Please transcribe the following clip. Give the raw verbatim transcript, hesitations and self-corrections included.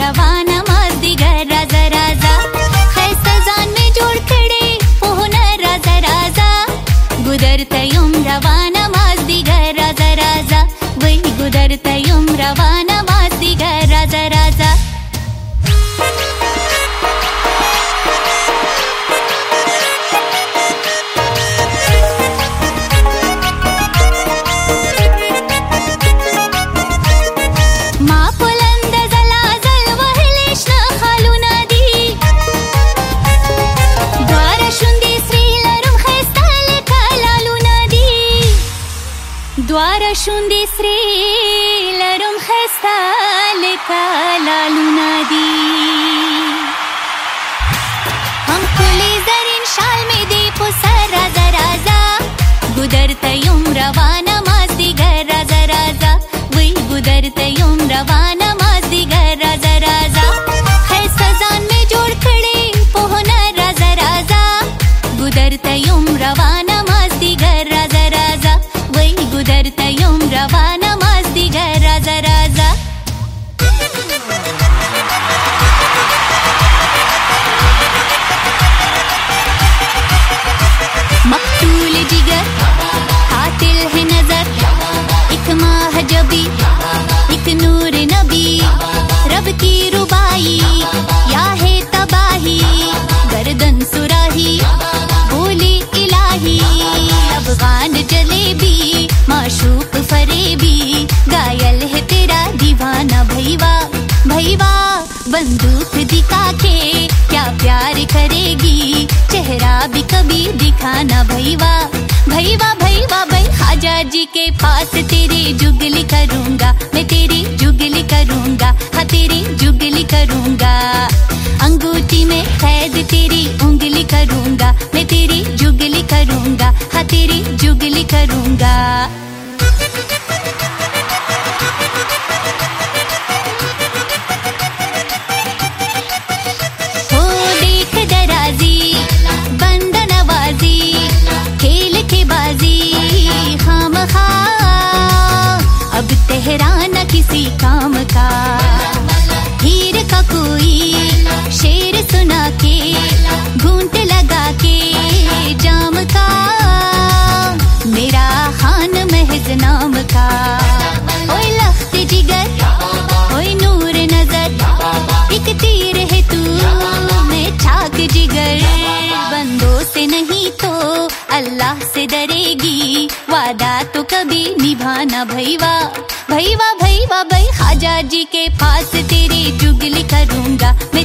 रवाना मजदिगर राजा राजा खैसजान में जोड़ खड़े पोहना राजा राजा गुदरतयुम रवाना मजदिगर राजा राजा वही गुदरतयुम रवाना मजदिगर राजा राजा द्वारा शुंदी श्रीलरुम खस्ताल कालालुनादी हम खुली जरिन शाल में दीपो सर राजा राजा गुदरतयुम रवाना मजदिगर राजा राजा वही गुदरतयुम रवाना मजदिगर राजा राजा है सजान में जोड़ खड़े पोहना राजा राजा गुदरतयुम रवाना मजदिगर राजा राजा वही गुदरतयुम रवाना मजदिगर राजा राजा मकतूल जिगर कातिल है नजर एक माह जबी एक नूर नबी रब की रुबाई या है तबाही गर्दन सुराही बोली इलाही अफगान जलेबी माशूक फरेबी गायल है तेरा दीवाना भैया भैया बंदूक दिखा के क्या प्यार करेगी चेहरा भी कभी दिखाना भैया भैया भैया भाई खाजा जी के पास तेरी जुगली करूंगा मैं तेरी जुगली करूंगा हाँ तेरी जुगली करूंगा अंगूठी में कैद तेरी उंगली करूंगा मैं तेरी जुगली करूंगा हाँ तेरी जुगली करूंगा हो देख दराजी बंद नवाजी खेल के बाजी खामखा अब तेहराना किसी काम का हीर का कोई शेर सुना के घूंट लगा के जाम का मेरा खान महज नाम का ओए लख्त जिगर ओए नूर नजर एक तीर है तू मैं चाक जिगर बंदों से नहीं तो अल्लाह से डरेगी वादा तो कभी निभाना भैया भैया भैया भाई खाजा जी के पास तेरी जुगली करूंगा